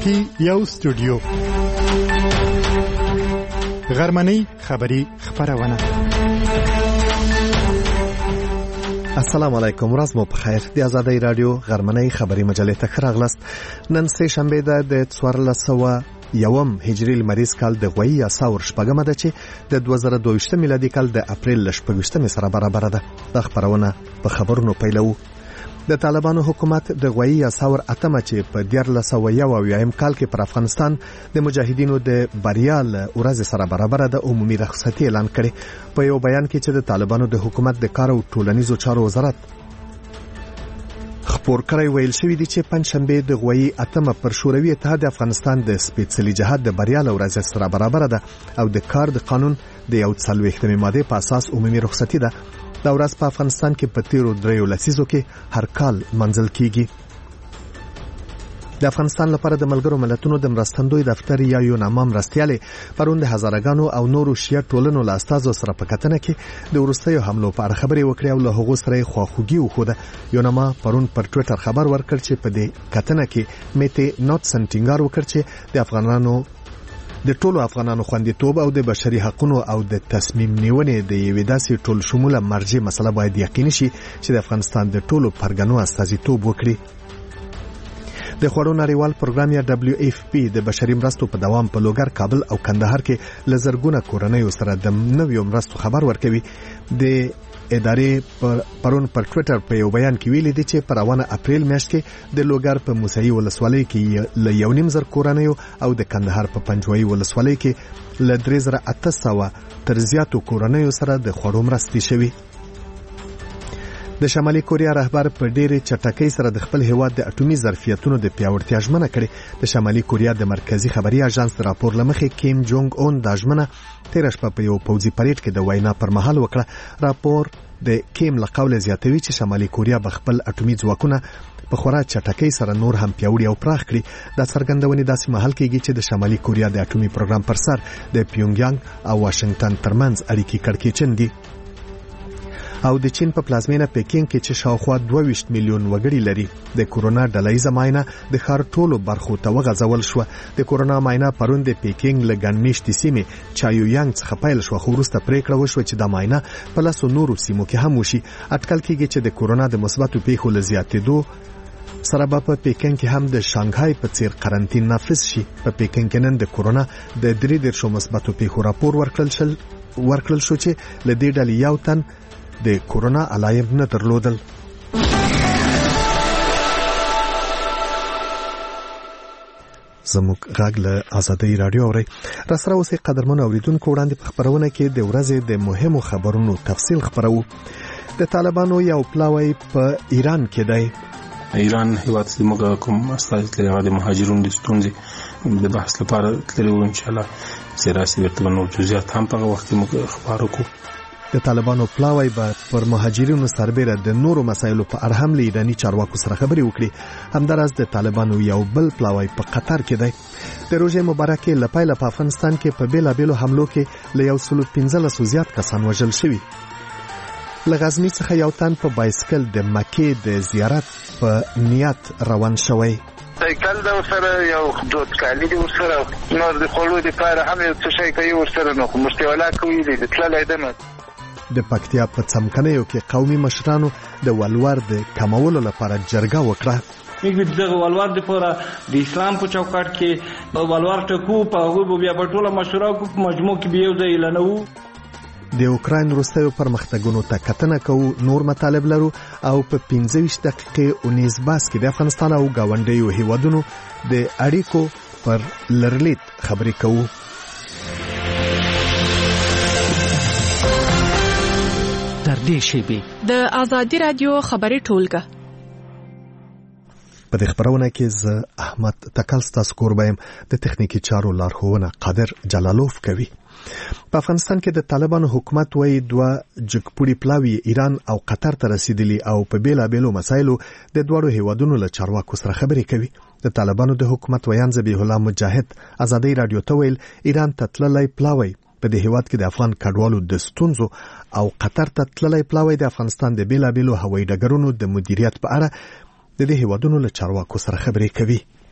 کې یو استودیو غرمنۍ خبری خبرونه. السلام علیکم، ورځ مو په خیر. د آزادۍ رادیو غرمنۍ خبری مجلې ته راغلاست. نن سه شنبه ده د 1401 هجری لمریز کال د غوي یا ساور شپږمه ده چې د 2022 میلادي کال د اپریل 28 سره برابر ده. د خبرونه په خبرونو پیلو. د طالبانو حکومت د غوي یا ساور اتمه چې په 1401 کال کې پر افغانستان د مجاهدینو د بریا له ورځ سره برابر ده عمومي رخصتي اعلان کړي. په یو بیان کې چې د طالبانو د حکومت د کار او ټولنیزو چارو وزارت خبر کړی ویل شوی دی چې پنځشنبه د غوي اتمه پر شوروي اتحاد افغانستان د سپېڅلي جهاد د بریا له ورځ سره برابر ده او د کار د قانون د یو 40 ماده په اساس عمومي رخصتي ده. دا ورځ په افغانستان کې په تیرو 3 لسیزو کې هر کال منځل کیږي. د افغانستان لپاره د ملګرو ملتونو د مرستندوی دفتر یا یوناما مرستیالې پرون د هزارګانو او نورو شیا ټولنو له استازو سره په کتنه کې د ورستیو حملو په اړه خبرې وکړې او له هغو سره خواخوږي وښوده. یوناما پرون پر ټوئیټر خبر ورکړ چې په دې کتنه کې میته نوټسن ټینګار وکړ چې د ټولو افغانانو خوندیتوب او د بشري حقوقو او د تصمیم نیونې د یوې داسې ټول شموله مرجع مسله باید یقیني شي چې د افغانستان د ټولو پرګنو استازیتوب وکړي. د خوړو نړیوال پروګرام یا WFP د بشري مرستو په دوام په لوګر، کابل او کندهار کې لزرګونه کورنۍ سره د نویو مرستو خبر ورکوي. د ادارې پرون پر ټوئیټر په یو بیان کې ویلي دي چې پر روانه اپریل میاشت کې د لوګر په موسهي ولسوالۍ کې ل 1.5 کورنۍ او د کندهار په پنجوي ولسوالۍ کې ل 3800 تر زیاتو کورنۍ سره د خوړو مرستې شوي. د شمالي کوریا رهبر په ډېرې چټکۍ سره د خپل هیواد د اټومي ظرفیتونو د پیاوړتیا ژمنه کړې. د شمالي کوریا د مرکزی خبري اژانس راپور لمخې کیم جونګ اون د ژمنه تیر شپه په یو پوځي پریډ کې د وینا پر مهال وکړه. راپور د کیم له قوله زیاتوي چې شمالي کوریا به خپل اټومي ځواکونه په خورا چټکۍ سره نور هم پیاوړي او پراخ کړي. دا څرګندونې داسې مهال کېږي چې د شمالي کوریا د اټومي پروګرام پر سر د پیونګیانګ او واشنگټن ترمنځ اړیکې کړکېچن دي. او د چین په پلازمینه پکین کې چې شاوخوا 22 میلیون وګړي لري د کورونا ډلهیزه معاینه د ښار ټولو برخو ته وغځول شو. د کورونا معاینه پرون د پکین له ګڼمېشتې سیمې چایویانګ څخه پیل شو، خو وروسته پریکړه وشوه چې د معاینه په لاسو نورو سیمو کې هم وشي. اټکل کېږي چې د کورونا د مثبتو پیښو له زیاتېدو سره به په پکین کې هم د شانګهای په څیر قرنطین نافذ شي. په پکین کې نن د کورونا د 3 مثبتو پیښو راپور ورکړل شو چې له دې ډلې یو تن د کورونا علایم نه درلودل. زموږ غږ له آزادۍ رادیو اوري. راسره اوسې قدرمن اوریدونکو وړاندې په خبرونه کې د ورځې د مهمو خبرونو تفصیل خبرو. د طالبانو یو پلاوی په ایران کې دی. ایران هیواد زموږ کوم استازي لري د مهاجرونو د ستونزې د بحث لپاره تللی و. ان شاء الله سیاسي ورته نور جزئیات هم په وخت کې موږ خبر وکړو. د طالبانو پلاوی به پر مهاجرینو سربېره د نورو مسایلو په اړه هم له ایراني چارواکو سره خبرې وکړي. همداراز د طالبانو یو بل پلاوی په قطر کې دی. د روژې مبارکې له پیله په افغانستان کې په بیلابیلو حملو کې له 115 زیات کسان وژل شوي. له غزني څخه یو تن په بایسکل د مکې د زیارت په نیت روان شوی. سایکل دا ورسره یو دود کالی دی ورسره نور د خلو د پاره هم یو څه شي کوي ورسره نو مستولا کوي د تللای دمه. د پکتیا په څمکنیو کې قومي مشرانو د ولور د کمولو لپاره جرګه وکړه. موږ د ولور لپاره د اسلام په چوکاټ کې ولور ټکو په هغه بیا په ټوله مشوره کو په مجموع کې بیا ځای لنو. د اوکراین وروستیو پرمختګونو ته کتنه کوو. نور مطالب لرو او په 15 دقیقې 19 باس کې د افغانستان او گاونډیو هیوادونو د اړیکو پر لرلیت خبرې کوو. د آزادۍ رادیو خبري ټولګه. په دې خبرونه کې زه احمد تکل ستاسو کوربایم. د تخنیکی چارو لارښوونه قادر جلالوف کوي. په افغانستان کې د طالبانو حکومت وایي 2 جګپوړي پلاوی ایران او قطر ته رسیدلی او په بیلابیلو مسایلو د دوړو هیوادونو له چارواکو سره خبرې کوي. د طالبانو د حکومت ویان ذبیح الله مجاهد آزادۍ رادیو ته ویل ایران ته تللی پلاوی په دې هیواد کې د افغان کډوالو د ستونزو او قطر ته تللی پلاوی د افغانستان د بیلابیلو هوایي ډګرونو د مدیریت په اړه د دې هیوادونو له چارواکو سره خبرې کوي.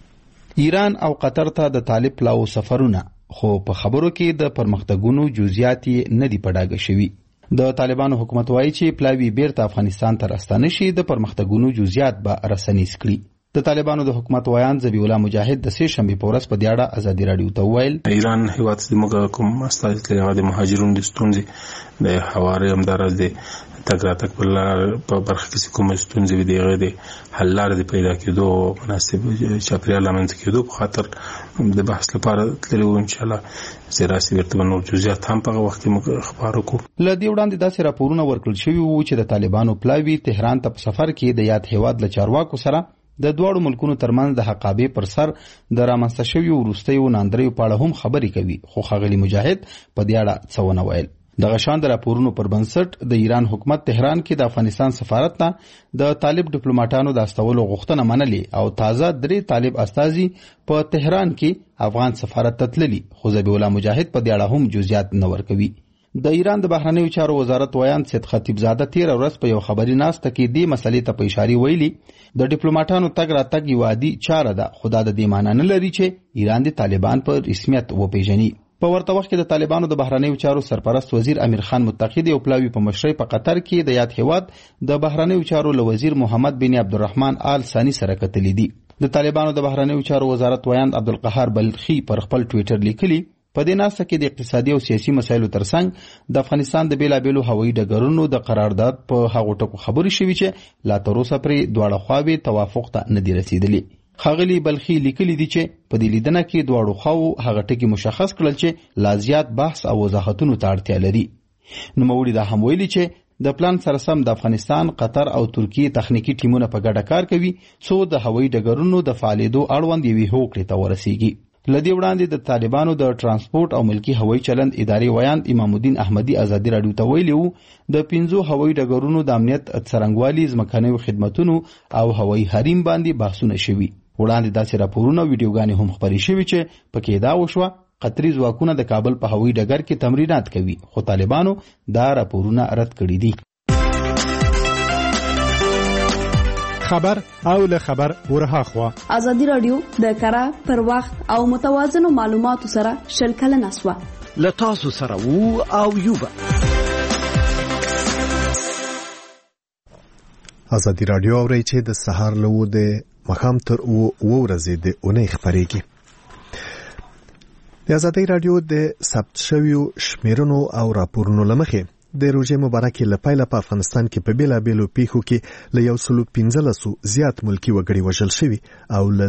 ایران او قطر ته د طالب پلاو سفرونه خو په خبرو کې د پرمختګونو جزئیات نه دي پډاګه شوي. د طالبانو حکومت وایي چې پلاوی بیرته افغانستان ته راستانه شي د پرمختګونو جزئیات به رسنیز کړي. د طالبانو د حکومت ویان ذبیح الله مجاهد د سه شنبه په ورځ په دې اړه ازادي رادیو ته وویل ایران هیواد زموږ کوم استازي د مهاجرونو د ستونزې د حوارې همدارس د تګ راتګ په برخه کې کوم ستونزې وي دغه د حل لارې پیدا کېدو مناسب چاپیریال رامنځته کېدو په خاطر د بحث لپاره تللی وو. ان شاء الله سیاسي ورته نور جزئیات هم په وخت کې خبرو کو. ل دې وړاندې داسې راپورونه ورکړل شوي وو چې د طالبانو پلاوی تهران ته په سفر کې د یاد هیواد له چارواکو سره د دوړو ملکونو ترمنځ د حقابې پر سر د رامنځته شویو وروستیو ناندریو په اړه هم خبرې کوي. خو ښاغلي مجاهد په دې اړه څه ونه ویل. دغه شان د راپورونو پر بنسټ د ایران حکومت تهران کې د افغانستان سفارت ته د طالب ډیپلوماټانو د استولو غوښتنه منلې او تازه 3 طالب استازي په تهران کې افغان سفارت ته تللي. خو ذبیح الله مجاهد په دې اړه هم جزئیات نه ورکوي. د ایران د بهرنیو چارو وزارت ویان سید خطیبزاده 13 ورځ په یو خبري ناسته کې دې مسلې ته په اشاره ویلي د ډیپلوماټانو تګ راتګ یو عادي چاره ده. خدا د دې معنی نه لري چې ایران د طالبان په رسمیت وپیژني. په ورته وخت کې د طالبانو د بهرنیو چارو سرپرست وزیر امیر خان متقی د پلاوی په مشرۍ په قطر کې د یاد هیواد د بهرنیو چارو له وزیر محمد بن عبدالرحمن آل ثانی سره کتلې دي. د طالبانو د بهرنیو چارو وزارت ویان عبدالقهار بلخی پر خپل ټوئیټر لیکلي په دې ناسته کې د اقتصادي او سیاسي مسایلو ترڅنګ د افغانستان د بیلابیلو هوایي ډګرونو د قرارداد په هغو ټکو خبرې شوي چې لا تر اوسه پرې دواړه خواوې توافق ته نه دي رسیدلي. ښاغلي بلخي لیکلي دي چې په دې لیدنه کې دواړو خواو هغه ټکي مشخص کړل چې لا زیات بحث او وضاحتونو ته اړتیا لري. نوموړي دا هم ویلي چې د پلان سره سم د افغانستان، قطر او ترکیې تخنیکی ټیمونه په ګډه کار کوي څو د هوایي ډګرونو د فعالیدو اړوند یوې هوکړې ته ورسیږي. لدې وړاندې د طالبانو د ترانسپورت او ملکی هوایي چلند ادارې ویان امام الدین احمدی ازادي رادیو ته ویلي وو د 5 هوایي ډګرونو د امنیت څرنګوالي، ځمکنیو خدماتونو او هوایي حریم باندې بحثونه شوي. وړاندې داسې راپورونه ویډیوګانې هم خپرې شوي چې پکې دا وشوه قطري ځواکونه د کابل په هوایي ډګر کې تمرینات کوي. خو طالبانو دا راپورونه رد کړي دي. خبر او له خبر ورها خوا ازادي رادیو د کره پر وخت او متوازنو معلوماتو سره شلکله نسوه لتاسو سره وو او یوبا. ازادي رادیو اوري چې د سهار لوو د مخام تر ورځې د اونۍ خبرېږي. د ازادي رادیو د ثبت شویو شمیرونو او راپورونو لمخې د روزې مبارکې لپاره په افغانستان کې په بیلابیلو پیښو کې له 115 زیات ملکی وګړي وژل شوي او له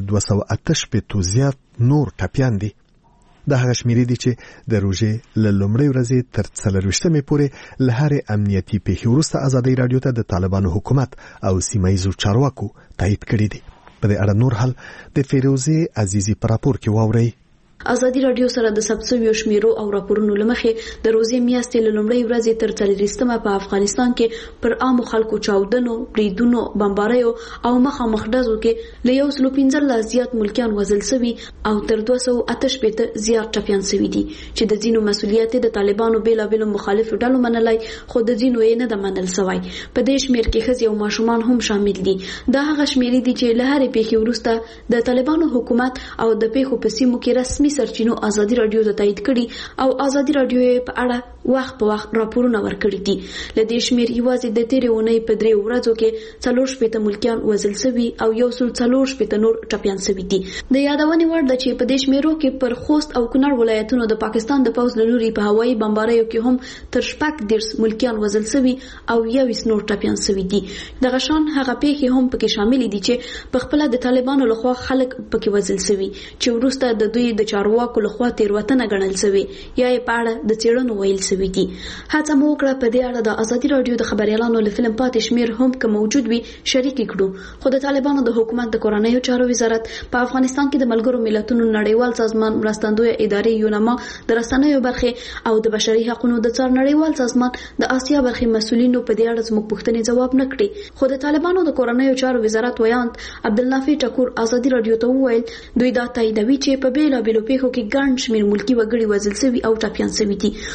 288 زیات نور ټپیان دي. د هغه شمیرې دي چې د روزې له لومړۍ ورځې تر 40مې پورې له هرې امنیتي پیښې وروسته ازادي رادیو ته د طالبانو حکومت او سیمایي چارواکو تایید کړی دي. په دې اړه نور حل د فیروزه عزیزی پر راپور کې واوري. ازادي رادیو سره د ثبت شویو شمیرو او راپورونو لمخې د روزې میاشتې له لومړۍ ورځې تر 40مه په افغانستان کې پر عامو خلکو چاودنو، بریدونو، بمباریو او مخامخ ډزو کې له 115 زیات ملکیان وژل شوي او تر 288 زیات ټپیان شوي دي چې د ځینو مسؤلیت د طالبانو بیلابیلو مخالفو ډلو منلای خو د ځینو یې نه د منل شوی. په دې شمیر کې ښځې او ماشومان هم شامل دي. دا هغه شمیرې دي چې له هرې پیښې وروسته د طالبانو حکومت او د پیښو په سیمو کې رسمي سرچینو ازادي رادیو ته تایید کړي او ازادي رادیو په اړه وخت په وخت راپورونه ورکړي دي. لدې شمیر یوازې د تیرې اونۍ په 3 ورځو کې 40 ملکیان وژل شوي او 140 نور ټپیان شوي دي. د یادونې وړ ده چې په دې شمیرو کې پر خوست او کونړ ولایتونو د پاکستان د پوځ له لوري په هوایي بمباریو کې هم تر 10 ملکیان وژل شوي او 20 نور ټپیان شوي دي. دغه شان هغه پیښې هم پکې شامل دي چې په خپل د طالبانو لخوا خلک پکې وژل شوي چې وروسته د دوی د چارواکو لخوا تیروتنه ګڼل شوی یا یې په اړه د څېړنو ویل شوي دي. هڅه مو وکړه په دې اړه د ازادي رادیو د خبريالانو له فلم پاتې شمیر هم که موجود وي شریک کړو. خو د طالبانو د حکومت د کورنیو چارو وزارت په افغانستان کې د ملګرو ملتونو نړیوال سازمان مرستندوی ادارې یونما د رسنیو برخه او د بشري حقوقو د څار نړیوال سازمان د آسیا برخه مسؤلینو په دې اړه زموږ پوښتنې جواب نه کړي. خو د طالبانو د کورنیو چارو وزارت ویان عبدالنافع ټکور ازادي رادیو ته وویل دوی دا تاییدوي چې په بیلابیلو پیښو کې ګڼ شمیر ملکی وګړي وژل شوي او ټپیان شوي دي خو خلکو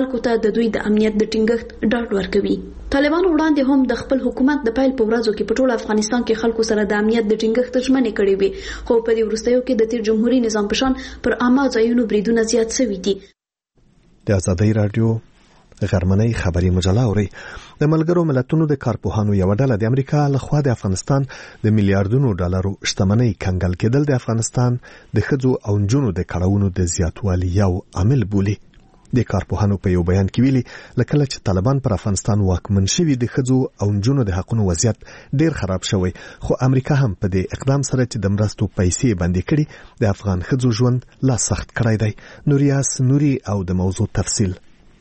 خلکو ته د دوی د امنیت د ټینګښت ډاډ ورکوي. طالبانو وړاندې هم د خپل حکومت د پیل په ورځو کې په ټول افغانستان کې خلکو سره د امنیت د ټینګښت ژمنې کړې وي، خو په دې وروستیو کې د تیر جمهوریت نظام په شان پر عامه ځایونو بریدونه زیات شوي دي. د آزادۍ رادیو غرمنۍ خبري مجله اوري. د ملګرو ملتونو د کارپوهانو یو ډله د امریکا لخوا د افغانستان د میلیارډونو ډالرو شتمنۍ کنګل کېدل د افغانستان د ښځو او نجونو د کړاوونو د زیاتوالي یو عامل بولي. د کارپوهانو په یو بیان کې ویلي لکه چې طالبان پر افغانستان واکمن شوي د ښځو او نجونو د حقوقو وضعیت ډیر خراب شوی، خو امریکا هم په دې اقدام سره چې د مرستو پیسې بندي کړي د افغان ښځو ژوند لا سخت کړی دی. نوریاس نوري او د موضوع تفصیل.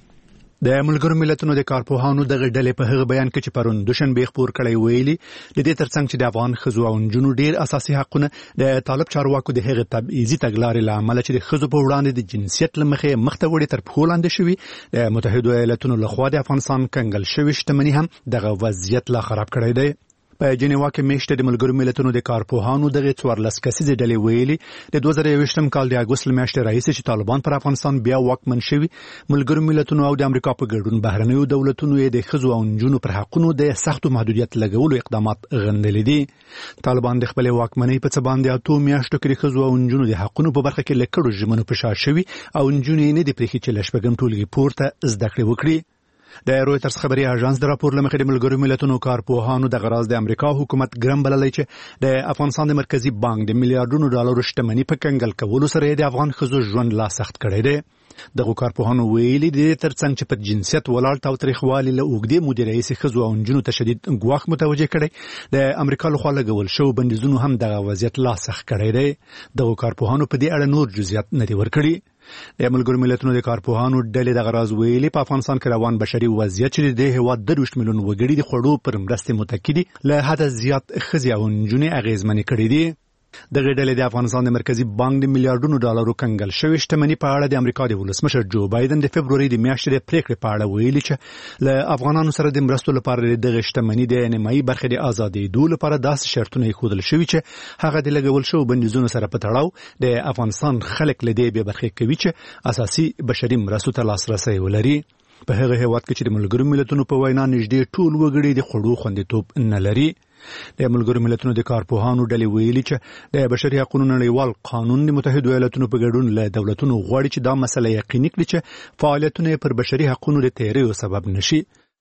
د ملګرو ملتونو د کارپوهانو دغه ډلې په هغه بیان کې چې پرون دوشنبه خبر کړی ویلي د دې ترڅنګ چې د افغان ښځو او نجونو ډیر اساسي حقونه د طالب چارواکو د هغه تبعیضي تګلارې لامل چې د ښځو په وړاندې د جنسیت لمخې مخته وړي تر پښو لاندې شوي، د متحده ایالاتونو لخوا د افغانستان کنګل شوی شتمنۍ هم دغه وضعیت لا خراب کړی دی. په جنیوا کې میشته د ملګرو ملتونو د کارپوهانو دغه 14 کسیزه ډلې ویلي د 2021م کال د اګوست میاشتې راهیسې چې طالبان پر افغانستان بیا واکمن شوي، ملګرو ملتونو او د امریکا په ګډون بهرنیو دولتونو یې د ښځو او نجونو پر حقوقو د سختو محدودیت لګولو اقدامات غندلي دي. طالبان د خپل واکمنۍ په څه باندې 8 میاشتو کې د ښځو او نجونو د حقوقو په برخه کې لکړو ژمنو په شا شوي او نجونې نه د پریخي چې لشپګم ټولګي پورته زده کړې وکړي. د رويټرز خبري اژانس د راپور لمخې د ملګرو ملتونو کارپوهانو د غراز د امریکا حکومت ګرم بللی چې د افغانستان د مرکزی بانک د میلیارډونو ډالرو شتمنۍ په کنګل کولو سره د افغان ښځو ژوند لا سخت کړی دی. دغه کارپوهانو ویلي د ترڅنګ چې په جنسیت ولاړ تاوتریخوالي له اوږدې مودې راهیسې ښځو او نجونو ته شدید ګواښ متوجه کړی، د امریکا لخوا لګول شو بندیزونو هم دغه وضعیت لا سخت کړی دی. دغه کارپوهانو په دې اړه نور جزئیات نه دي ورکړي. د ملګرو ملتونو د کارپوهانو ډلې د غراز ویلي په افغانستان کې روان بشري وضعیت چې د هیواد 2 میلیون وګړي د خوړو پر مرستې متکی دي له حد زیات ښځې او نجونې اغیزمنې کړي دي. دغه ډلې د افغانستان د مرکزی بانک د میلیارډونو ډالرو کنګل شوی شتمنۍ په اړه د امریکا د ولسمشر جو بایدن د فبروري د میاشتې د پریکړې په اړه ویلي چې له افغانانو سره د مرستو لپاره دغه شتمنۍ د نیمایي برخې د ازادۍ دوه لپاره داسې شرطونه خودل شوی چې هغه د لګول شو بندیزونو سره په تړاو د افغانستان خلک له دې به برخې کوي چې اساسي بشري مرستو ته لاسرسي ولري. په هغه هیواد کې چې د ملګرو ملتونو په وینا نږدې ټول وګړي د خوړو خوندیتوب نه لري. د ملګرو ملتونو د کارپوهانو ډلې ویلي چې د بشري حقوقو نړیوال قانون د متحده ایالاتونو په ګډون له دولتونو غواړي چې دا مسله یقیني کړي چې فعالیتونه پر بشري حقوقو د تیریو سبب نشي.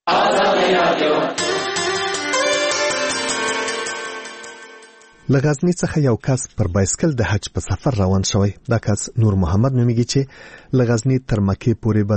لغزنی څخه یو کس پر بایسکل د حج په سفر روان شوی. دا کس نور محمد نومیږي چې لغزنی تر مکې پورې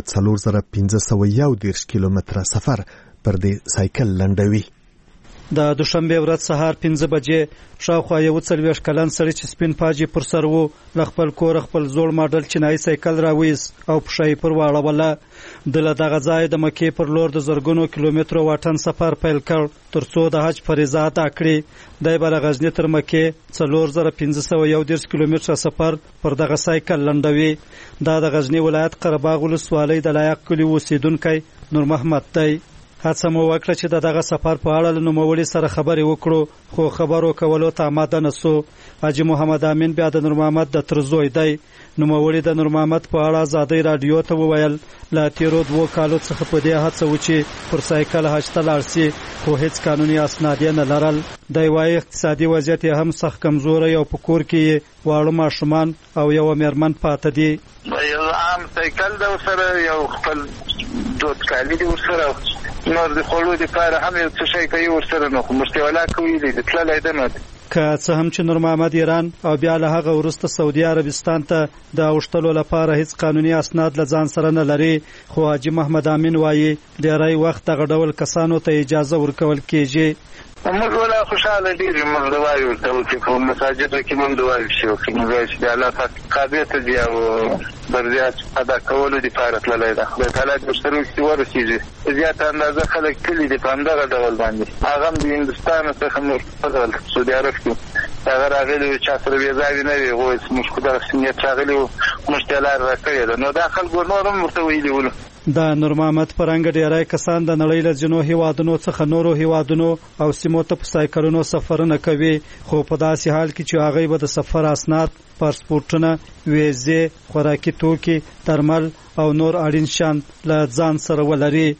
به 4511 کیلومتره سفر پر دې سایکل لنډوي. د دوشنبه ورځ سهار 5 بجې شاوخوا یو 40 کلن سړی چې سپین پاجي پر سر وو ل خپل کور خپل زوړ ماډل چینایي سایکل راويس او پښې پر واړوله. د دغه ځای د مکې پر لور د زرګونو کیلومترو واټن سفر پیل کړ ترڅو د حج فریضه ادا کړي. د بلغزنی تر مکې 4511 کیلومتره سفر پر دغه سایکل لنډوي. د غزنی ولایت قرهباغ ولسوالۍ د لایق کلی اوسیدونکو نور محمد دی. هڅه مو وکړه چې دغه سفر په اړه له نوموړي سره خبرې وکړو، خو خبرو کولو ته آماده نسو. حاجی محمد امین بیا د نور محمد د ترزوی دی. نوموړي د نور محمد په اړه آزادۍ رادیو ته وویل لا تیرو 2 کالو څخه په دې هڅه و چې پر سایکل حج ته لاړ شي، خو هیڅ قانوني اسناد نه لرل. د وايي اقتصادي وضعیت هم سخت کمزوري او په کور کې واړه ماشومان او یو میرمن پاتې دي. یو عام سایکل د سره یو خپل دوت کالی دی ورسره نور د خلکو لپاره هم یو څه شي کوي ورسره نو مستولا کوي د تللای دنه که څه هم چې نور محمد ایران او بیا له هغه وروسته سعودي عربستان ته د اوشتلو لپاره هیڅ قانوني اسناد لځان سره نه لري، خو حاجی محمد امین وایي ډیری وخت دغه ډول کسانو ته اجازه ورکول کیږي. موږ ولا خوشاله دي موږ دوای ورته چې په مساجد کې موږ دوای شو چې موږ د الله پاک قابلیت دی او برزيات ادا کولو لپاره تللی ده. د تعالی د مشترک سیوار سیږي زیات اندازه خلک کلی د پاندغه ډول باندې هغه د هندستان څخه نور فضل سعودي عرب کې هغه راغلي چې سره ویزاوی نه وي غوښ مشکل سنیت راغلي مشکلات راکړي نو داخل ګورنورم مرته ویلي ول. د نور محمد پرنګ ډیرای کسان د نړۍ له جنو هیوادونو څخه نورو هیوادونو او سیمو ته په سایکلونو سفرونه کوي، خو په داسې حال کې چې هغه به د سفر اسناد پاسپورټونه، ویزې، خوراکي توکي، درمل او نور اړین شیان له ځان سره ولري.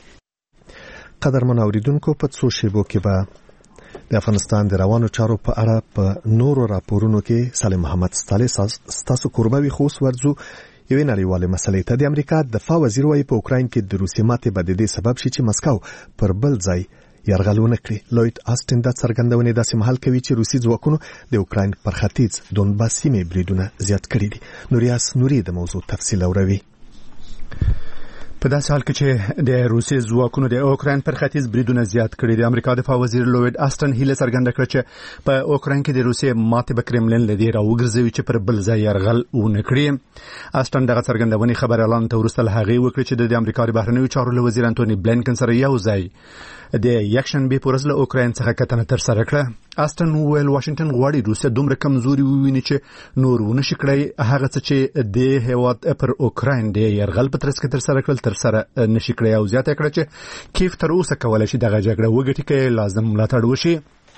قدرمن اوریدونکو، په څو شیبو کې به د افغانستان د روانو چارو په اړه په نورو راپورونو کې سالم محمد ستاسو کوربوي خوس ورځو یوې نړیوالې مسلې ته. د امریکا دفاع وزیر وايي په اوکراین کې د روسي ماتې به د دې سبب شي چې مسکو پر بل ځای یرغلونه کړي. لوید آسټن دا څرګندونې داسې مهال کوي چې روسي ځواکونو د اوکراین پر ختیځ دونباس سیمې بریدونه زیات کړي دي. نوریاس نوري د موضوع تفصیل اوروي. په داسې حال کې چې د روسي ځواکونو د اوکراین پر ختیځ بریدونه زیات کړي دي، امریکا دفاع وزیر لوید آسټن هیله څرګنده کړه چې په اوکراین کې د روسي ماتې به کرملین لدی راوګرځوي چې پر بل ځای یرغل ونه کړي. آسټن دغه څرګندونې خبر اعلان ته وروسته له هغې وکړه چې د امریکا د بهرنیو چارو وزیر انټونی بلینکن سره یو ځای د یکشنبه پر ورځ له اوکراین څخه کتنه تر سره کړه. آسټن وویل واشنگټن غواړي روسیا دومره کمزوري وویني چې نور ونشي کړی هغه څه چې د هیواد پر اوکراین د یرغل په ترڅ کې تر سره کړل تر سره نشي کړی، او زیاته کړه چې کیف تر اوسه کولای شي دغه جګړه وګټي کې لازم ملاتړ وشي.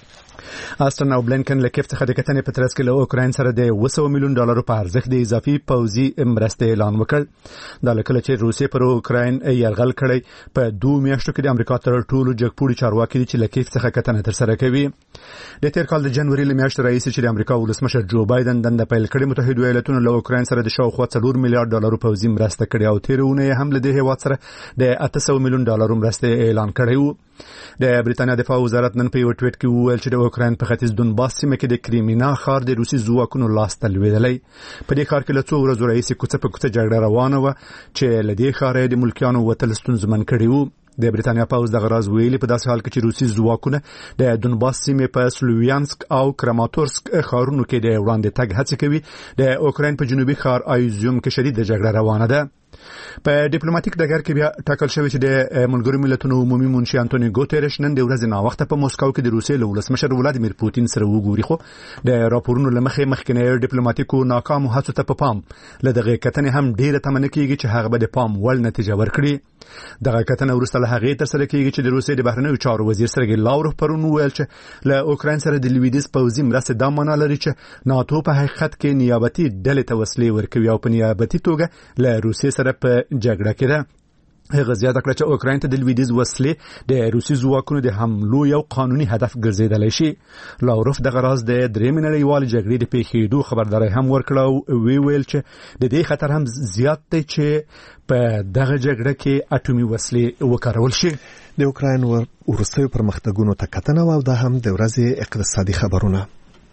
آسټن او بلینکن له کیف څخه د کتنې په ترڅ کې له اوکراین سره د $100 ملیون په ارزښت د اضافي پوځي مرستې اعلان وکړ. دا لکه چې روسیې پر اوکراین یرغل کړی په 2 میاشتو کې د امریکا تر ټولو جګپوړي چارواکي چې له کیف څخه کتنه تر سره کوي. د تیر کال د جنوري له میاشتې راهیسې چې د امریکا ولسمشر جو بایدن دنده پیل کړې، متحده ایالاتونو له اوکراین سره د شاوخوا $4 میلیارډ پوځي مرسته کړې او تیرونه هم له دې هیواد سره د $800 ملیون مرستې اعلان کړی و. د بریتانیا دفاع وزارت نن په یو ټویټ کې وویل چې د اوکراین په ختیځ دونباس سیمه کې د کریمینا ښار د روسي ځواکونو لاس ته لوېدلی. په دې ښار کې له څو ورځو راهیسې کوڅه په کوڅه جګړه روانه وه چې له دې ښاره د ملکیانو وتل ستونزمن کړي وو. د بریتانیا پوځ دغه راز ویلي په داسې حال کې چې روسي ځواکونه د دونباس سیمې په سلوویانسک او کراماتورسک ښارونو کې د وړاندې تګ هڅه کوي، د اوکراین په جنوبي ښار آیزیوم کې شدید جګړه روانه ده. په ډیپلوماټیک ډګر کې بیا ټاکل شوی چې د ملګرو ملتونو عمومي منشي انټونی ګوتریش نن د ورځې ناوخته په موسکو کې د روسیې له ولسمشر ولادیمیر پوتین سره وګوري، خو د راپورونو له مخې مخکنی ډیپلوماټیکو ناکامو هڅو ته په پام له دغه کتنې هم ډیره تمنه کیږي چې هغه به د پام وړ نتیجه ورکړي. دغه کتنه وروسته له هغې تر سره کیږي چې د روسیې د بهرنیو چارو وزیر سرګی لاوروف پرون وویل چې له اوکراین سره د لویدیځ پوځي مرستې دا معنا لري چې ناتو په حقیقت کې نیابتي ډلې ته وسلې ورکوي او په نیابتي توګه له روسیې سره په جګړه کې ده. هغه زیاته کړه چې اوکراین ته د لویدیځ وسلې د روسي ځواکونو د حملو یو قانوني هدف ګرځیدلی شي. لاوروف دغه راز د درېیمې نړیوالې جګړې د پیښېدو خبرداری هم ورکړه او ویل چې د دې خطر هم زیات دی چې په دغه جګړه کې اټومي وسلې وکارول شي. د اوکراین وروستیو پرمختګونو ته کتنه او دا هم د ورځې اقتصادي خبرونه.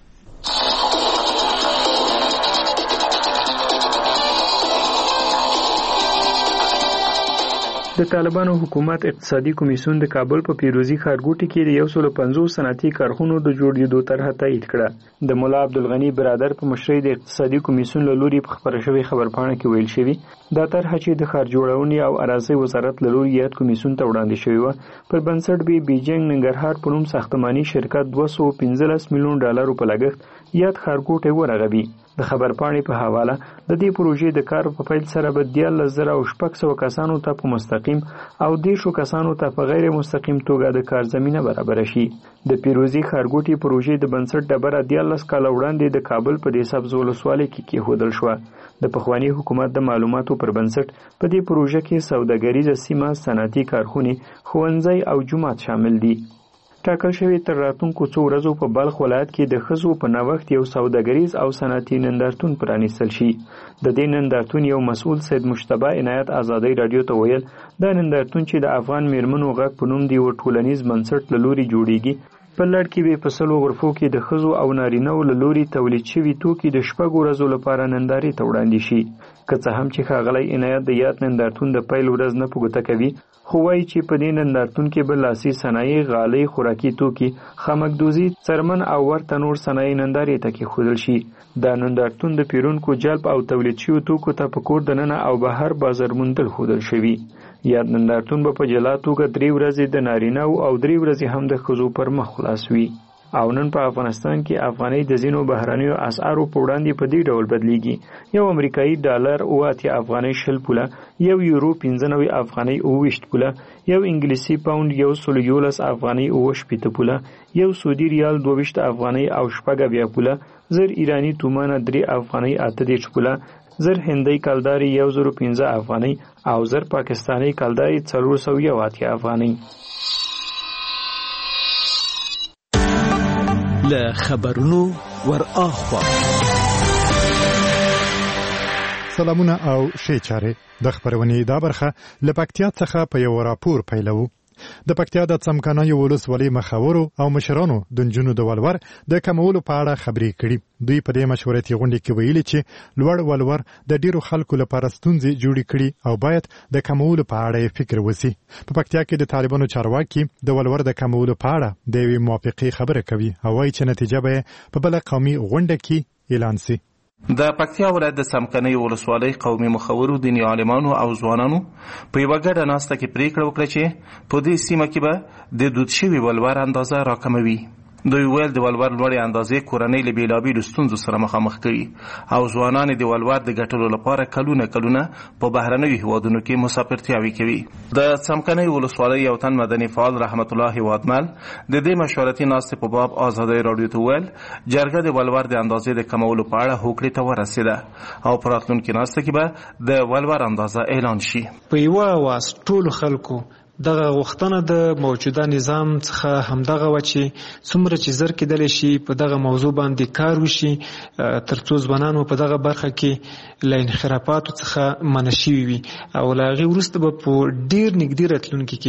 د طالبانو حکومت اقتصادي کمیسیون د کابل په پیروزي ښارګوټي کې د 150 صنعتي کارخونو د جوړېدو طرحه تایید کړه. د مولا عبدالغني برادر په مشرۍ د اقتصادي کمیسیون له لوري په خبره شوې خبرپاڼه کې ویل شوی دا طرحه چې د ښار جوړونې او اراضي وزارت له لوري یاد کمیسیون ته وړاندې شوې وه پر بنسټ به بیجینګ ننګرهار په نوم ساختماني شرکت $215 ملیون په لګښت یاد ښارګوټی ورغوي. د خبرپاڼې په حواله د دې پروژې د کار په پیل سره به 13,600 کسانو ته په مستقیم او 10 کسانو ته په غیر مستقیم توګه د کار زمينه برابر شي. د پیروزي ښارګوټي پروژې د بنسټ ډبره 13 کال وړاندې د کابل په دې سبز ولسوالۍ کې کېښودل شوه. د پخوانی حکومت د معلوماتو پر بنسټ په دې پروژه کې سوداګریزه سیمه، صنعتي کارخونې، ښوونځي او جومات شامل دي. ټاکل شوی تر راتلونکو څو ورځو په بلخ ولایت کې د ښځو په نوښت یو سوداګریز او صنعتي نندارتون پرانیستل شي. د دې نندارتون یو مسؤل سید مجتبی عنایت آزادۍ رادیو ته ویل دا نندارتون چې د افغان میرمنو غږ په نوم دی یو ټولنیز بنسټ له لوري جوړیږي. په لړ کې به په 100 غرفو کې د ښځو او نارینه‌و له لوري تولید شوي توکي د 6 ورځو لپاره نندارې ته وړاندې شي. که څه هم چې ښاغلی عنایت د یاد نندارتون د پیل ورځ نه په ګوته کوي، خو وایي چې په دې نندارتون کې به لاسي صنایع، غالۍ، خوراکي توکي، خامکدوزي، څرمن او ورته نور صنایع نندارې ته کېښودل شي. دا نندارتون د پیرونکو جلب او تولید شویو توکو ته په کور دننه او بهر بازار موندل ښودل شوي. یاد نندارتون به په جلا توګه 3 ورځې د نارینه‌و او 3 ورځې هم د ښځو پر مخ خلاص وي. او نن په افغانستان کې افغانۍ د ځینو بهرنیو اسعارو په وړاندې په دې ډول بدلیږي. یو امریکایي ډالر 80 افغانۍ 20 پوله، یو یورو 95 افغانۍ 29 پوله، یو انګلیسي پاوند 111 افغانۍ 28 پوله، یو سعودي ریال 22 افغانۍ او 8 پوله، زر ایرانی تومانه 3 افغانۍ 8 پوله، زر هندۍ کلداري 105 افغانۍ او زر پاکستاني کلداري 480 افغانۍ. له خبرونو ور اخوا سلامونه او ښې چارې. د خبرونې دا برخه له پکتیا څخه په یو راپور پیلوو. د پکتیا د څمکنیو ولسوالۍ مخاورو او مشرانو د نجونو د ولور د کمولو په اړه خبرې کړي. دوی په دې مشورتي غونډه کې ویلي چې لوړ ولور د ډیرو خلکو لپاره ستونزې جوړې کړي او باید د کمولو په اړه فکر وشي. په پکتیا کې د طالبانو چارواکي د ولور د کمولو په اړه د یوې موافقې خبره کوي او وايي چې نتیجه به په بل قومي غونډه کې اعلان شي. د پکتیا ولایت د څمکنیو ولسوالۍ قومي مخورو دیني عالمانو او ځوانانو په یوه ګډه ناسته کې پریکړه وکړه چې په دې سیمه کې به د دود شوي ولور اندازه راکموي. دوی ویل د ولور لوړې اندازې کورنۍ له بېلابېلو ستونزو سره مخامخ کوي او ځوانان د ولور د ګټلو لپاره کلونه په بهرنیو هیوادونو کې مسافرتیاوې کوي. د څمکنیو ولسوالۍ یو تن مدني فعال رحمت الله هیوادمل د دې مشورتي ناستې په باب ازادۍ راډیو ته ویل جرګه د ولور د اندازې د کمولو په اړه هوکړې ته ورسېده او په راتلونکي ناسته کې به د ولور اندازه اعلان شي. په یوه اواز ټولو خلکو دغه غوښتنه د موجوده نظام څخه همدغه و چې څومره چې زر کېدلی شي په دغه موضوع باندې کار وشي ترڅو ځوانانو په دغه برخه کې له انحرافاتو څخه منع شوي وي او له هغې وروسته به په ډېر نږدې راتلونکي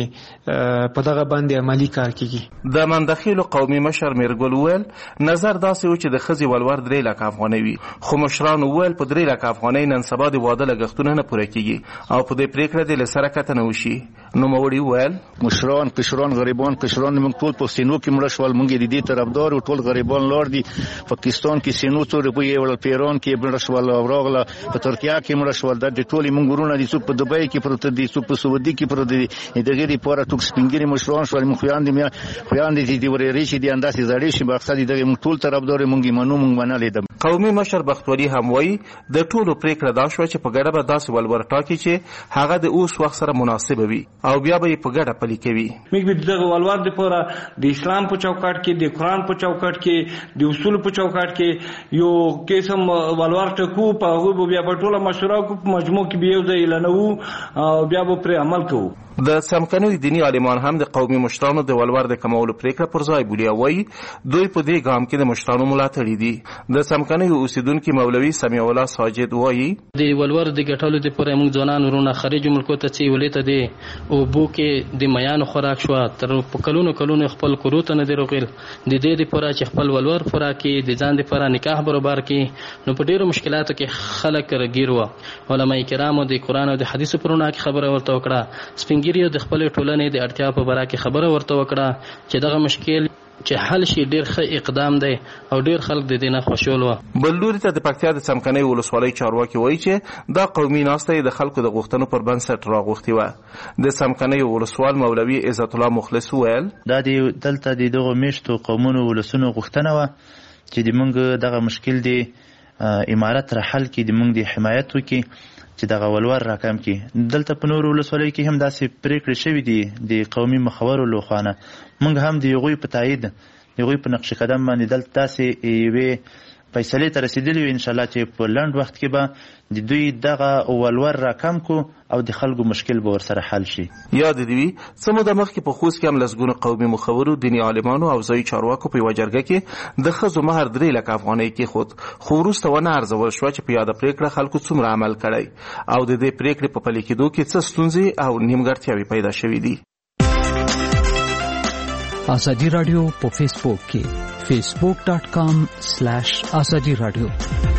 کې په دغه باندې عملي کار کېږي. د مندخیلو قومي مشر میرګل وویل نظر داسې و چې د ښځې ولور 3 لک افغانۍ وي، خو مشرانو وویل په 3 لک افغانۍ نن سبا د واده لګښتونه نه پوره کېږي او په دې پرېکړه دې له سره کتنه وشي. نوموړي ویل مشران کشران غریبان موږ ټول په سینو کې مړه شول، موږ د دې طرفدار او ټول غریبان لاړ دي. پاکستان کې سینو څو روپۍ وړل، پیران کې مړه شول او راغله، په ترکیه کې مړه شول. د ټولې موږ ورونه دي، څوک په دبۍ کې پروت دي، څوک په سعودي کې پروت دي. دغه لپاره ټول سپینګری مشران شول. موږ خویاندې دي ورېري چې دي انداسې زړې شي مقصد دغه موږ ټول طرفدار موږ منلې ده. قومي مشر بختوري هم وایي د ټولو پریکړه دا شوه چې په ګډه به داسې ولور ټاکي چې هغه د اوس وخت سره مناسبه وي او بیا به یې په ګډه پلي کوي. موږ به دغه ولور دپاره د اسلام په چوکاټ کې، د قرآن په چوکاټ کې، د اصولو په چوکاټ کې یو قسم ولور ټاکو، په هغوی به بیا به ټوله مشوره وکړو، په مجموع کې به یو ځای اعلانوو او بیا به پرې عمل کوو. د څمکنیو دیني عالمان هم د قومي مشرانو د ولور د کمولو پریکړه پر ځای بولي او وایي دوی په دې ګام کې د مشرانو ملاتړي دي. د څمکنیو اوسیدونکي مولوي سمیع الله ساجد وایي د ولور د ګټلو دپاره موږ ځوانان ورونه خارجو ملکو ته څې ولې ته دی اوبو کې د میانو خوراک شوه، تر په کلونو خپل کورو ته نه دی روغېل. د دې دپاره چې خپل ولور پوره کړي، د ځان دپاره نکاح برابر کړي، نو په ډېرو مشکلاتو کې خلک رګیر وه. علما کرامو د قرآن او د حدیثو پر رڼا کې خبره ورته وکړه، د خپل ټولنې د اړتیا په باره کې خبره ورته وکړه چې دغه مشکل چې حل شي ډېر ښه اقدام دی او ډېر خلک د دې نه خوشحال وه. بل لوري ته د پکتیا د څمکنیو ولسوالۍ چارواکي وایي چې دا قومي ناسته یې د خلکو د غوښتنو پر بنسټ راغوښتې وه. د څمکنیو ولسوال مولوي عزت الله مخلص وویل دا دلته د دغو میشتو قومونو ولسونو غوښتنه وه چې د موږ دغه مشکل د امارت را حل کړي، د موږ د حمایت وکړي چې دغه ولور راکم کړي. دلته په نورو ولسوالیو کې هم داسې پریکړې شوي دي د قومي مخورو لخوا نه. موږ هم د هغوی په تایید، د هغوی په نقش قدم باندې دلته داسې یوې فیصلې ته رسېدلي وي انشاءالله چې په لنډ وخت کې به د دوی دغه ولور راکم کو او د خلکو مشکل به ورسره حل شي. یاد دې وي څه موده مخکې په خوست کې هم لسګونه قومي مخورو، دیني عالمانو او ځایي چارواکو په یوه جرګه کې د ښځو مهر 3 لک افغانۍ کېښود، خو وروسته ونه ارزول شوه چې په یاده پرېکړه خلکو څومره عمل کړی او د دې پرېکړې په پلي کېدو کې څه ستونزې او نیمګړتیاوې پیدا شوي دي. ازادي رادیو په فیسبوک کې facebook.com/ازادي رادیو.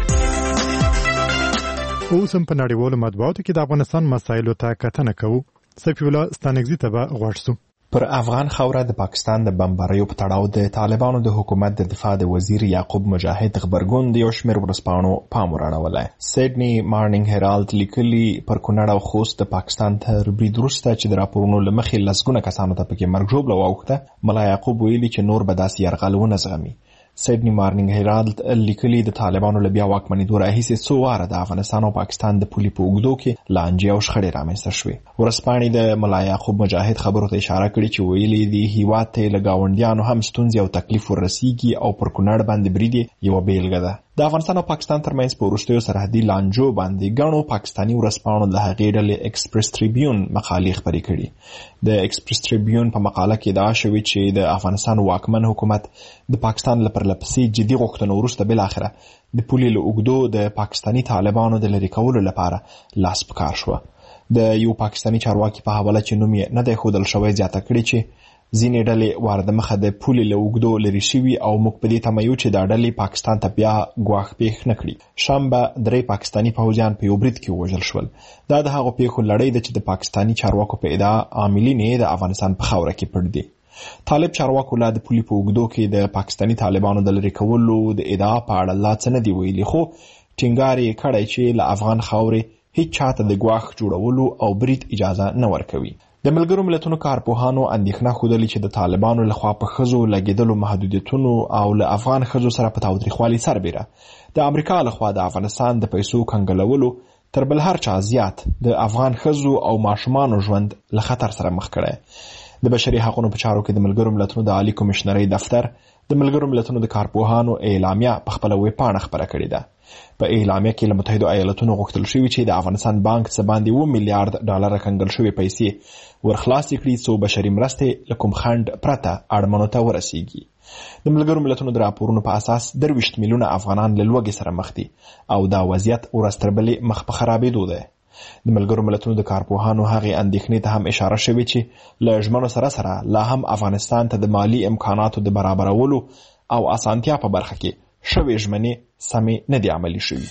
اوس هم په نړیوالو مطبوعاتو کې د افغانستان مسایلو ته کتنه کوو. صفی الله ستانکزي ته به غواړ سو. پر افغان خاوره د پاکستان د بمباریو په تړاو د طالبانو د حکومت د دفاع د وزیر یعقوب مجاهد خبرګون د یو شمېر ورځپاڼو پام وراړولی. سیډني مارنینګ هیرالد لیکلي پر کونړ او خوست د پاکستان تر برید وروسته چې د راپورونو له مخې لسګونه کسانو ته پکې مرګ ژوبله واوښته، ملا یعقوب ویلي چې نور به داسې یرغل ونه زغمي. سیډني مارنینګ هیرالد لیکلي د طالبانو له بیا واکمنېدو راهیسې څو واره د افغانستان او پاکستان د پولې په اوږدو کې لانجې او شخړې رامنځته شوې. ورځپاڼې د ملا یعقوب مجاهد خبرو ته اشاره کړې چې ویلي دي هیواد ته له ګاونډیانو هم ستونزې او تکلیف ورسیږي او پر کونړ باندې برید یوه بیلګه ده. د افغانستان او پاکستان ترمنځ په وروستیو سرحدي لانجو باندې ګڼو پاکستاني ورځپاڼو د هغې ډلې ایکسپریس ټریبیون مقالې خپرې کړي. د ایکسپریس ټریبیون په مقاله کې ادعا شوې چې د افغانستان واکمن حکومت د پاکستان له پرلپسې جدي غوښتنو وروسته بالاخره د پولې له اوږدو د پاکستاني طالبانو د لرې کولو لپاره لاس په کار شوه. د یو پاکستاني چارواکي په حواله چې نوم یې نه دی ښودل شوی زیاته کړې چې ځینې ډلې وارده مخه د پولې له اوږدو لرې شوي او موږ په دې تمه یو چې دا ډلې پاکستان ته بیا ګواښ پېښ نه کړي. شنبه 3 پاکستاني پوځیان په یو برید کې ووژل شول. دا د هغو پېښو لړۍ ده چې د پاکستاني چارواکو په ادعا عاملین یې د افغانستان په خاوره کې پټ دي. طالب چارواکو لا د پولې په اوږدو کې د پاکستاني طالبانو د لرې کولو د ادعا په اړه لا څه نه دي ویلي، خو ټینګار یې کړی چې له افغان خاورې هیڅ چاته د ګواښ جوړولو او برید اجازه نه ورکوي. د ملګرو ملتونو کارپوهانو اندېښنه ښودلې چې د طالبانو لخوا په ښځو لګېدلو محدودیتونو او له افغان ښځو سره په تاوتریخوالي سربیره د امریکا لخوا د افغانستان د پیسو کنګلولو تر بل هر چا زیات د افغان ښځو او ماشومانو ژوند له خطر سره مخ کړی. د بشري حقوقو په چارو کې د ملګرو ملتونو د عالی کمشنرۍ دفتر د ملګرو ملتونو د کارپوهانو اعلامیه په خپله ویبپاڼه خپره کړې ده. په اعلامیه کې له متحدو ایالتونو غوښتل شوي چې د افغانستان بانک څه باندې 2 میلیارډ ډالره کنګل شوې پیسې ورخلاصې کړي څو بشري مرستې له کوم خنډ پرته اړمنو ته ورسیږي. د ملګرو ملتونو د راپورونو په اساس 23 میلیونه افغانان له لوږې سره مخ دي او دا وضعیت ورځ تر بلې مخ په خرابېدو دی. د ملګرو ملتونو د کارپوهانو هغې اندېښنې ته هم اشاره شوې چې له ژمنو سره سره لا هم افغانستان ته د مالي امکاناتو د برابرولو او اسانتیا په برخه کې شوې ژمنې سمې نه دي عملي شوي.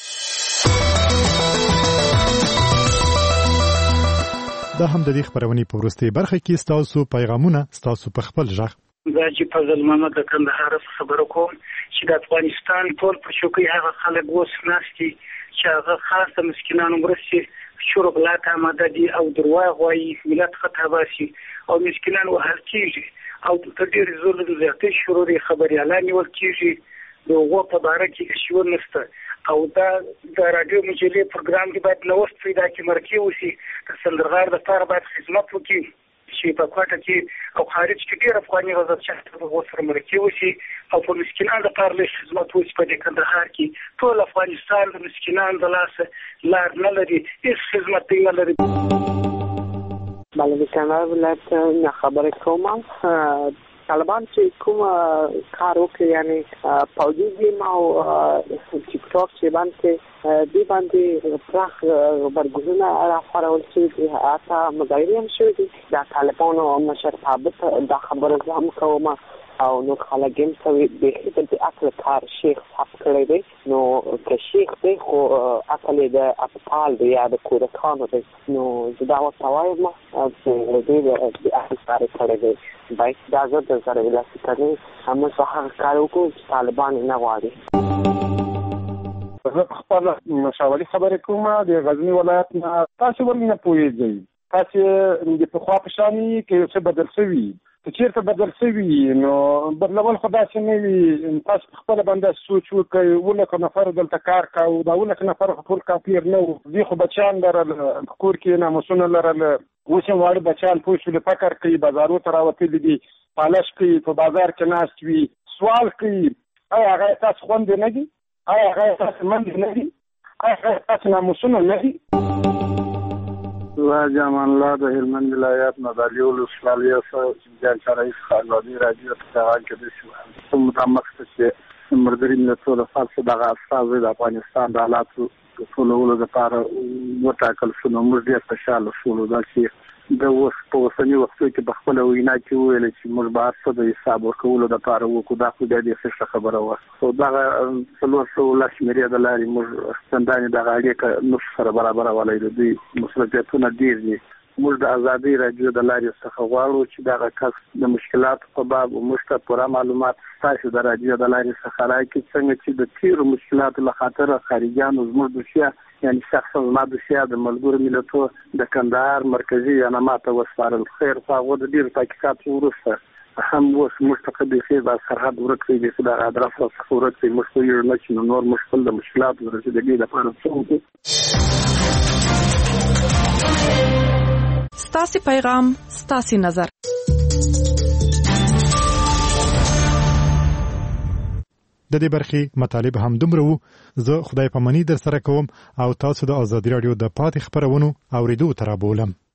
دا هم د دې خبرونې په وروستۍ برخه کې ستاسو پیغامونه ستاسو په خپل ژغ. دا چې فضل محمد د کندهار خبرو کوم چې د افغانستان ټول په شوکۍ هغه خلک اوس ناستي چې هغه خاص د مسکینانو مرستې شرغلا ته آماده دي او درواغ وایي ملت خطا باسي او مسکینان وهل کېږي او تر ډېرې ظلم زیاتې شروع خبریالان نیول کېږي. د هغو په باره کې شور نشته او دا د راډیو مجلې پروګرام کې باید نوښت پیدا کړي، مرکې وشي، د سندرغاړو لپاره باید خدمت وکړي چې په کوټه کې او خارج کې ډېر افغاني غزل شخص په هغو سره مرکې وشي او په مسکینانو لپاره لږ خدمت وشي. په دې کندهار کې ټول افغانستان د مسکینانو د لاسه لار نه لري، هېڅ خدمت نه لري. بله د کندهار ولایت نه خبرې کوم. طالبان چې کوم کار وکړي یعنی پوځي ټیم او ټیک ټاک چې باندې دی باندې پراخ خبرګونونه راخورول شوي دي، حتی مظاهرې هم شوي دي. د طالبانو مشر ثابت دا خبره زه هم کوم او نور خلک هم کوي بیخي د اصل کار شیخ صاحب کړی دی. نو که شیخ دی خو اصل یې د اطفال دی یا د کودکانو دی، نو زه دا ورته وایم چې دوی د اصل کار یې کړی دی. باید دا زه د سره ولاسي کوي موږ په هغه کار وکړو چې طالبان نه غواړي. زه خپله مشاوري خبرې کوم د غزني ولایت نه. تاسې ولې نه پوهېږئ؟ تاسې د پخوا په شان یې که یو څه بدل شوي که چېرته بدل شوي نو بدلول خو داسې نه وي. تاسو په خپله باندې سوچ وکړئ. 19 نفر دلته کار کوو، دا 19 نفر خو ټول کافر نه وو. دوی خو بچیان لرل، په کور کې ناموسونه لرل. اوس هم واړه بچیان پوه شولې فکر کوي، بازارو ته راوتلي دي، پالش کوي، په بازار کې ناست وي، سوال کوي. آیا هغه تاسو خوندې نه دي؟ آیا هغه تاسو منډې نه دي؟ آیا هغه تاسو ناموسونه نه دي؟ جامان الله د هلمند ولایت نه د علیو ولسوالۍ څخه جان شرعي څخه ازادي راډیو ته پیغام کې د متعمق چې ملګري ملتونو څخه دغه استازي د افغانستان د حالاتو ټولولو لپاره وټاکل شو. نو موږ ډېر خوشحاله شولو دا چې د اوس په اوسني وختو کې په خپله وینا کې وویل چې موږ به هر څه د حساب ورکولو دپاره وکړو. دا خو بیا ډېر ښه خبره وه. خو دغه 400 شمېرې د لارې موږ چندانې دغه اړیکه نشو سره برابرولی. د دوی مصروفیتونه ډېر دي موږ د ازادي رادیو د لارې څخه غواړو چې دغه کس د مشکلاتو په باب موږ ته پوره معلومات تاسو د رادیو د لارې څخه راکړي څنګه چې د تیرو مشکلاتو له خاطر خارجيانو زموږ دوسیه یعنی شخصا زما دوسیه د ملګرو ملتونو د کندهار مرکزی ینامه ته وسپارل خیر خو هغه د ډیر تحقیقات وروسته هم اوس موږ ته د خیر د سرحد ورکړي چې د ادرس څخه ورکړي موږ ته یو نه چې نور مشکل د مشکلاتو ورسېدګي لپاره څه ستاسي پیغام ستاسي نظر. د دې برخې مطالب هم دومره وو. زه خدای پاماني در سره کوم او تاسو د ازادي رادیو د پاتې خبرونو اوریدو ته رابولم.